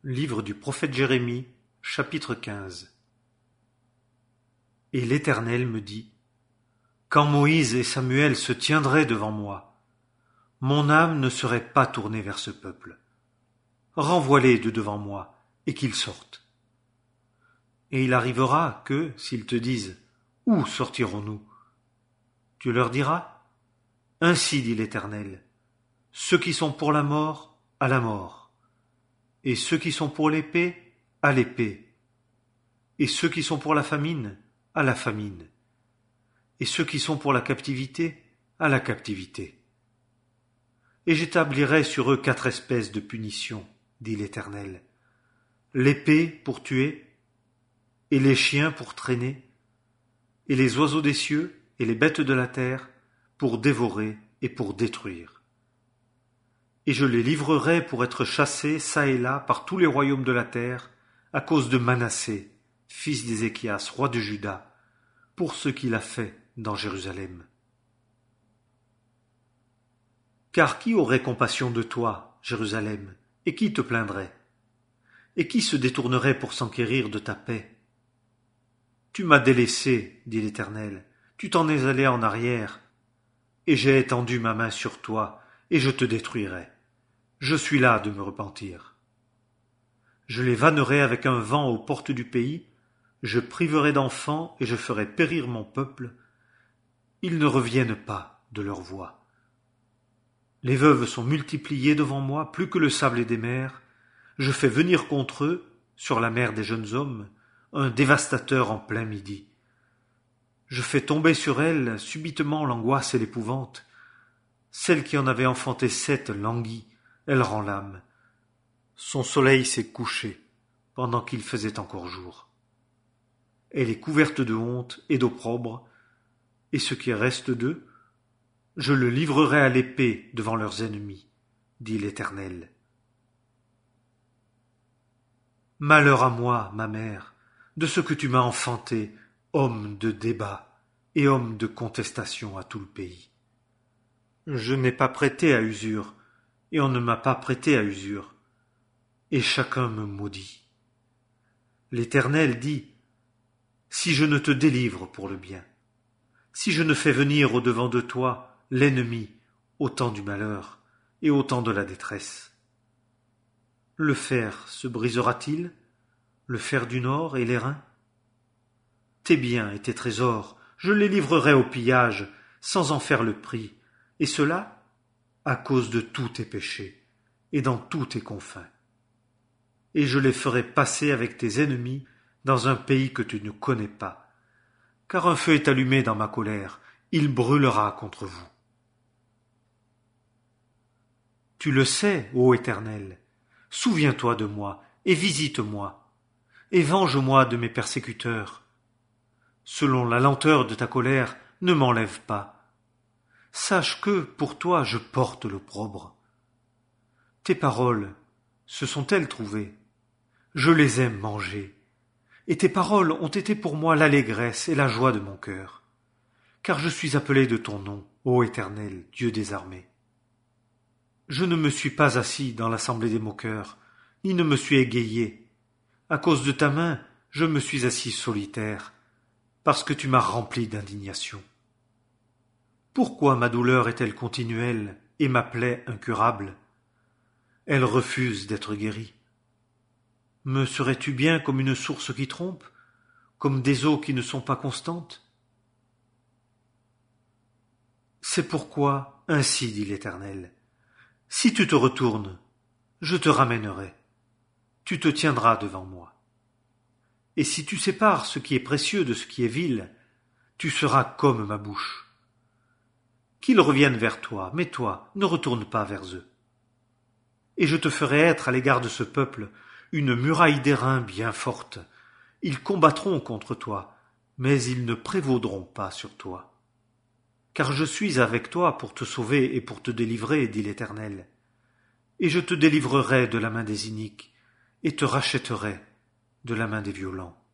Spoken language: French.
Livre du prophète Jérémie, chapitre 15. Et l'Éternel me dit: Quand Moïse et Samuel se tiendraient devant moi, mon âme ne serait pas tournée vers ce peuple. Renvoie-les de devant moi, et qu'ils sortent. Et il arrivera que, s'ils te disent: Où sortirons-nous? Tu leur diras: Ainsi dit l'Éternel, ceux qui sont pour la mort, à la mort. Et ceux qui sont pour l'épée, à l'épée. Et ceux qui sont pour la famine, à la famine. Et ceux qui sont pour la captivité, à la captivité. Et j'établirai sur eux 4 espèces de punitions, dit l'Éternel. L'épée pour tuer, et les chiens pour traîner, et les oiseaux des cieux et les bêtes de la terre pour dévorer et pour détruire. Et je les livrerai pour être chassés çà et là par tous les royaumes de la terre, à cause de Manassé, fils d'Ézéchias, roi de Juda, pour ce qu'il a fait dans Jérusalem. Car qui aurait compassion de toi, Jérusalem, et qui te plaindrait? Et qui se détournerait pour s'enquérir de ta paix? Tu m'as délaissé, dit l'Éternel, tu t'en es allé en arrière, et j'ai étendu ma main sur toi, et je te détruirai. Je suis là de me repentir. Je les vannerai avec un vent aux portes du pays, je priverai d'enfants et je ferai périr mon peuple. Ils ne reviennent pas de leur voie. Les veuves sont multipliées devant moi, plus que le sable des mers. Je fais venir contre eux, sur la mer des jeunes hommes, un dévastateur en plein midi. Je fais tomber sur elles subitement l'angoisse et l'épouvante. Celle qui en avait enfanté 7 languit, elle rend l'âme. Son soleil s'est couché pendant qu'il faisait encore jour. Elle est couverte de honte et d'opprobre, et ce qui reste d'eux, je le livrerai à l'épée devant leurs ennemis, dit l'Éternel. Malheur à moi, ma mère, de ce que tu m'as enfanté, homme de débat et homme de contestation à tout le pays. Je n'ai pas prêté à usure, et on ne m'a pas prêté à usure, et chacun me maudit. L'Éternel dit: Si je ne te délivre pour le bien, si je ne fais venir au-devant de toi l'ennemi au temps du malheur et au temps de la détresse, le fer se brisera-t-il, le fer du nord et l'airain? Tes biens et tes trésors, je les livrerai au pillage, sans en faire le prix, et cela à cause de tous tes péchés, et dans tous tes confins. Et je les ferai passer avec tes ennemis dans un pays que tu ne connais pas, car un feu est allumé dans ma colère, il brûlera contre vous. Tu le sais, ô Éternel, souviens-toi de moi, et visite-moi, et venge-moi de mes persécuteurs. Selon la lenteur de ta colère, ne m'enlève pas. Sache que, pour toi, je porte l'opprobre. Tes paroles, se sont-elles trouvées? Je les ai mangées, et tes paroles ont été pour moi l'allégresse et la joie de mon cœur, car je suis appelé de ton nom, ô Éternel, Dieu des armées. Je ne me suis pas assis dans l'assemblée des moqueurs, ni ne me suis égayé. À cause de ta main, je me suis assis solitaire, parce que tu m'as rempli d'indignation. Pourquoi ma douleur est-elle continuelle et ma plaie incurable? Elle refuse d'être guérie. Me serais-tu bien comme une source qui trompe, comme des eaux qui ne sont pas constantes? C'est pourquoi, ainsi dit l'Éternel, si tu te retournes, je te ramènerai, tu te tiendras devant moi. Et si tu sépares ce qui est précieux de ce qui est vil, tu seras comme ma bouche. Qu'ils reviennent vers toi, mais toi, ne retourne pas vers eux. Et je te ferai être à l'égard de ce peuple une muraille d'airain bien forte. Ils combattront contre toi, mais ils ne prévaudront pas sur toi. Car je suis avec toi pour te sauver et pour te délivrer, dit l'Éternel. Et je te délivrerai de la main des iniques, et te rachèterai de la main des violents.